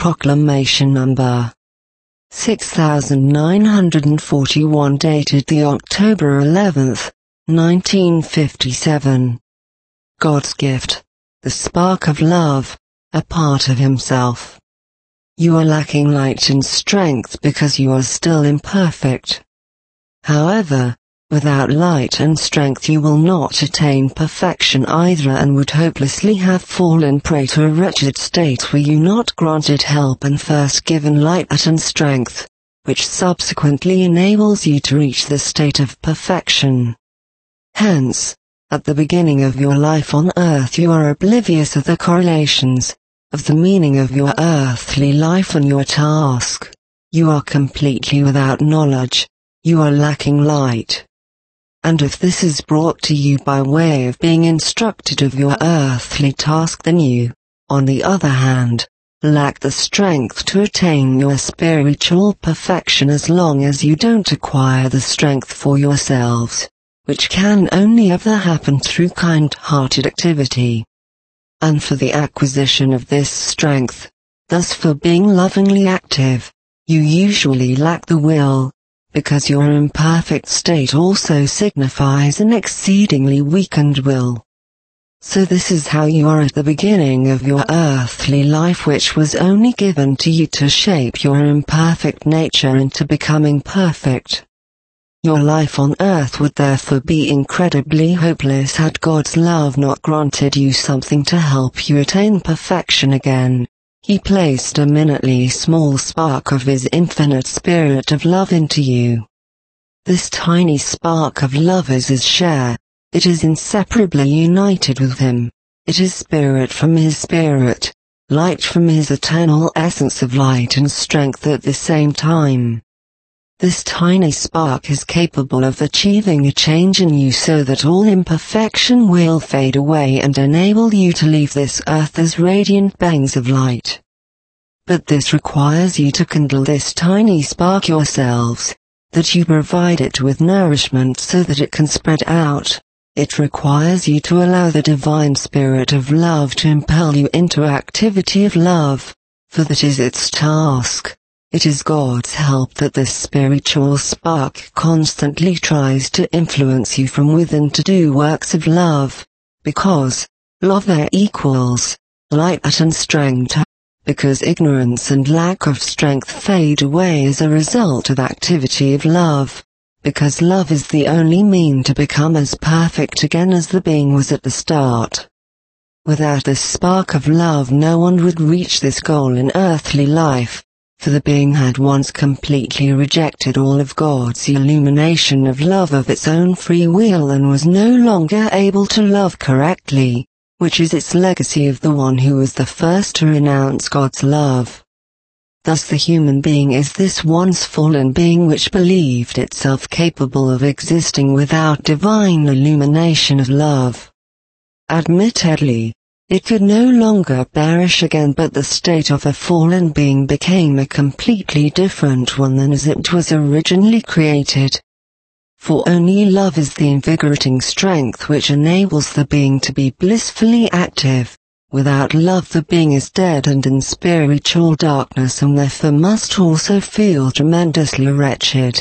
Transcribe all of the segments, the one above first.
Proclamation Number 6941 dated the October 11th, 1957. God's gift, the spark of love, a part of Himself. You are lacking light and strength because you are still imperfect. However, without light and strength you will not attain perfection either and would hopelessly have fallen prey to a wretched state were you not granted help and first given light and strength, which subsequently enables you to reach the state of perfection. Hence, at the beginning of your life on earth you are oblivious of the correlations, of the meaning of your earthly life and your task. You are completely without knowledge, you are lacking light. And if this is brought to you by way of being instructed of your earthly task, then you, on the other hand, lack the strength to attain your spiritual perfection as long as you don't acquire the strength for yourselves, which can only ever happen through kind-hearted activity. And for the acquisition of this strength, thus for being lovingly active, you usually lack the will, because your imperfect state also signifies an exceedingly weakened will. So this is how you are at the beginning of your earthly life, which was only given to you to shape your imperfect nature into becoming perfect. Your life on earth would therefore be incredibly hopeless had God's love not granted you something to help you attain perfection again. He placed a minutely small spark of His infinite spirit of love into you. This tiny spark of love is His share, it is inseparably united with Him, it is spirit from His spirit, light from His eternal essence of light and strength at the same time. This tiny spark is capable of achieving a change in you so that all imperfection will fade away and enable you to leave this earth as radiant beings of light. But this requires you to kindle this tiny spark yourselves, that you provide it with nourishment so that it can spread out. It requires you to allow the divine spirit of love to impel you into activity of love, for that is its task. It is God's help that this spiritual spark constantly tries to influence you from within to do works of love, because love there equals light and strength, because ignorance and lack of strength fade away as a result of activity of love, because love is the only mean to become as perfect again as the being was at the start. Without this spark of love no one would reach this goal in earthly life, for the being had once completely rejected all of God's illumination of love of its own free will and was no longer able to love correctly, which is its legacy of the one who was the first to renounce God's love. Thus the human being is this once fallen being which believed itself capable of existing without divine illumination of love. Admittedly, it could no longer perish again, but the state of a fallen being became a completely different one than as it was originally created. For only love is the invigorating strength which enables the being to be blissfully active. Without love the being is dead and in spiritual darkness and therefore must also feel tremendously wretched.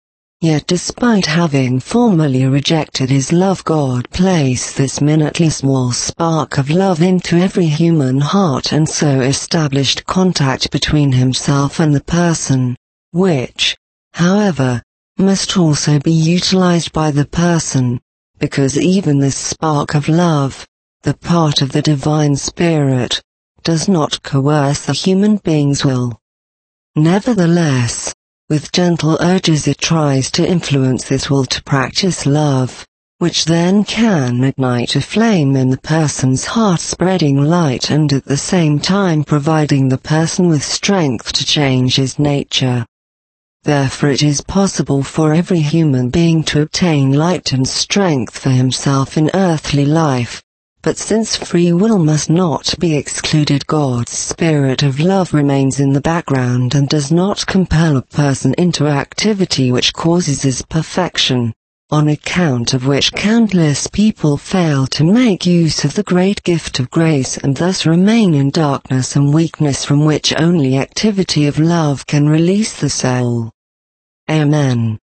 Yet despite having formerly rejected His love, God placed this minutely small spark of love into every human heart and so established contact between Himself and the person, which, however, must also be utilized by the person, because even this spark of love, the part of the divine spirit, does not coerce the human being's will. Nevertheless, with gentle urges it tries to influence this will to practice love, which then can ignite a flame in the person's heart, spreading light and at the same time providing the person with strength to change his nature. Therefore it is possible for every human being to obtain light and strength for himself in earthly life. But since free will must not be excluded, God's spirit of love remains in the background and does not compel a person into activity which causes his perfection. on account of which countless people fail to make use of the great gift of grace and thus remain in darkness and weakness from which only activity of love can release the soul. Amen.